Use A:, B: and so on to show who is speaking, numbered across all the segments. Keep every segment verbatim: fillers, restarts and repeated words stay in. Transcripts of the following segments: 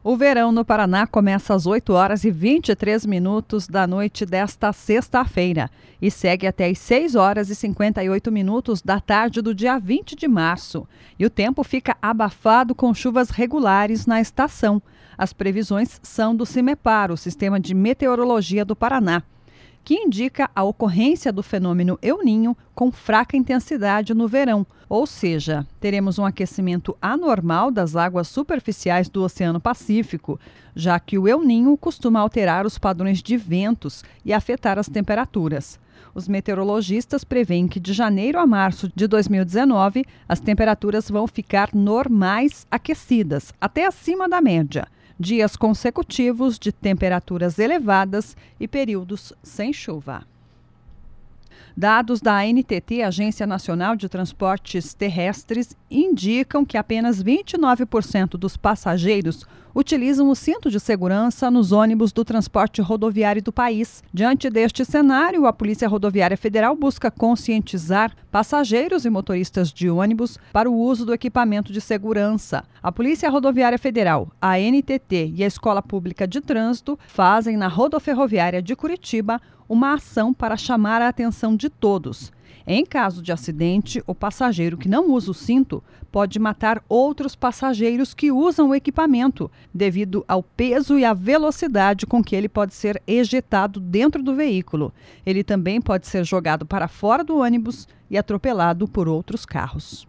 A: O verão no Paraná começa às oito horas e vinte e três minutos da noite desta sexta-feira e segue até às seis horas e cinquenta e oito minutos da tarde do dia vinte de março. E o tempo fica abafado com chuvas regulares na estação. As previsões são do CIMEPAR, o Sistema de Meteorologia do Paraná, que indica a ocorrência do fenômeno El Niño com fraca intensidade no verão, ou seja, teremos um aquecimento anormal das águas superficiais do Oceano Pacífico, já que o El Niño costuma alterar os padrões de ventos e afetar as temperaturas. Os meteorologistas preveem que de janeiro a março de dois mil e dezenove, as temperaturas vão ficar normais aquecidas, até acima da média. Dias consecutivos de temperaturas elevadas e períodos sem chuva. Dados da A N T T, Agência Nacional de Transportes Terrestres, indicam que apenas vinte e nove por cento dos passageiros utilizam o cinto de segurança nos ônibus do transporte rodoviário do país. Diante deste cenário, a Polícia Rodoviária Federal busca conscientizar passageiros e motoristas de ônibus para o uso do equipamento de segurança. A Polícia Rodoviária Federal, a A N T T e a Escola Pública de Trânsito fazem na Rodoferroviária de Curitiba uma ação para chamar a atenção de todos. Em caso de acidente, o passageiro que não usa o cinto pode matar outros passageiros que usam o equipamento, devido ao peso e à velocidade com que ele pode ser ejetado dentro do veículo. Ele também pode ser jogado para fora do ônibus e atropelado por outros carros.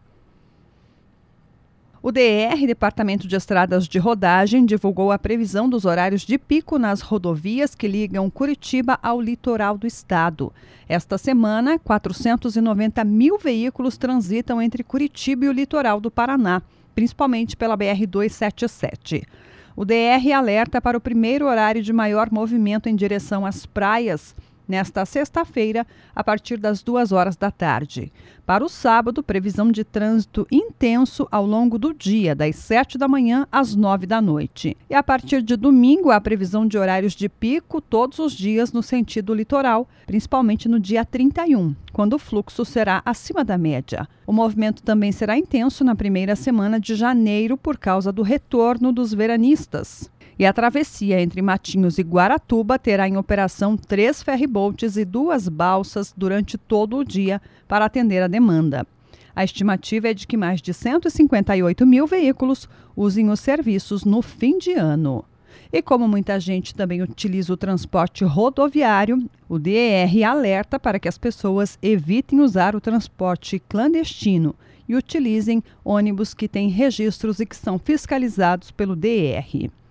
A: O D E R, Departamento de Estradas de Rodagem, divulgou a previsão dos horários de pico nas rodovias que ligam Curitiba ao litoral do estado. Esta semana, quatrocentos e noventa mil veículos transitam entre Curitiba e o litoral do Paraná, principalmente pela B R duzentos e setenta e sete. O D E R alerta para o primeiro horário de maior movimento em direção às praias, nesta sexta-feira, a partir das duas horas da tarde. Para o sábado, previsão de trânsito intenso ao longo do dia, das sete da manhã às nove da noite. E a partir de domingo, a previsão de horários de pico todos os dias no sentido litoral, principalmente no dia trinta e um, quando o fluxo será acima da média. O movimento também será intenso na primeira semana de janeiro por causa do retorno dos veranistas. E a travessia entre Matinhos e Guaratuba terá em operação três ferryboats e duas balsas durante todo o dia para atender a demanda. A estimativa é de que mais de cento e cinquenta e oito mil veículos usem os serviços no fim de ano. E como muita gente também utiliza o transporte rodoviário, o D E R alerta para que as pessoas evitem usar o transporte clandestino e utilizem ônibus que têm registros e que são fiscalizados pelo D E R.